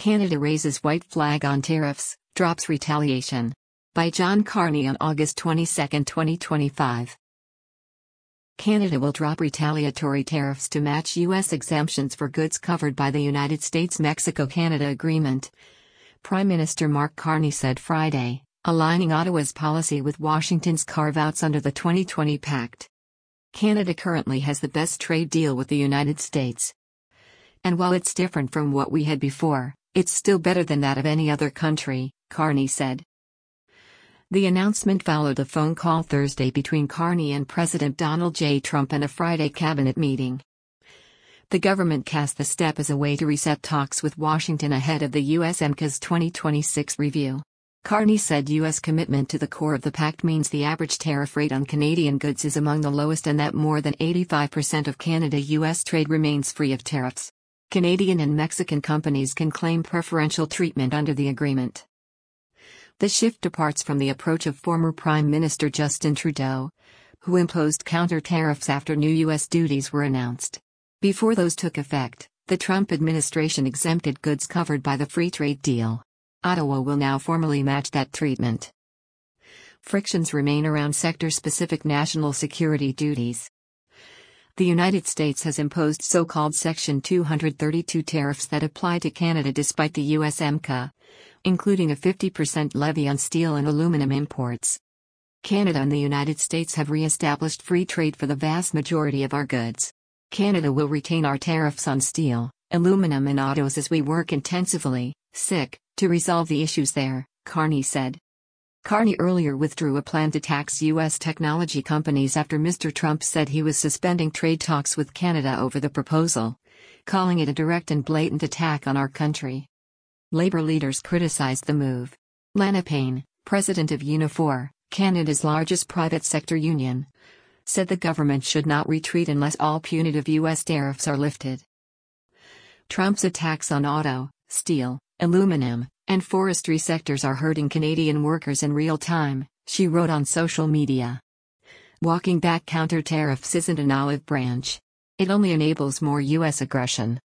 Canada raises white flag on tariffs, drops retaliation. By John Carney on August 22, 2025. Canada will drop retaliatory tariffs to match U.S. exemptions for goods covered by the United States-Mexico-Canada Agreement, Prime Minister Mark Carney said Friday, aligning Ottawa's policy with Washington's carve-outs under the 2020 Pact. Canada currently has the best trade deal with the United States. And while it's different from what we had before, it's still better than that of any other country, Carney said. The announcement followed a phone call Thursday between Carney and President Donald J. Trump and a Friday cabinet meeting. The government cast the step as a way to reset talks with Washington ahead of the USMCA's 2026 review. Carney said U.S. commitment to the core of the pact means the average tariff rate on Canadian goods is among the lowest and that more than 85% of Canada-U.S. trade remains free of tariffs. Canadian and Mexican companies can claim preferential treatment under the agreement. The shift departs from the approach of former Prime Minister Justin Trudeau, who imposed counter tariffs after new U.S. duties were announced. Before those took effect, the Trump administration exempted goods covered by the free trade deal. Ottawa will now formally match that treatment. Frictions remain around sector-specific national security duties. The United States has imposed so-called Section 232 tariffs that apply to Canada despite the USMCA, including a 50% levy on steel and aluminum imports. Canada and the United States have re-established free trade for the vast majority of our goods. Canada will retain our tariffs on steel, aluminum and autos as we work intensively, to resolve the issues there, Carney said. Carney earlier withdrew a plan to tax U.S. technology companies after Mr. Trump said he was suspending trade talks with Canada over the proposal, calling it a direct and blatant attack on our country. Labour leaders criticized the move. Lana Payne, president of Unifor, Canada's largest private sector union, said the government should not retreat unless all punitive U.S. tariffs are lifted. Trump's attacks on auto, steel, aluminum, and forestry sectors are hurting Canadian workers in real time, she wrote on social media. Walking back counter tariffs isn't an olive branch. It only enables more U.S. aggression.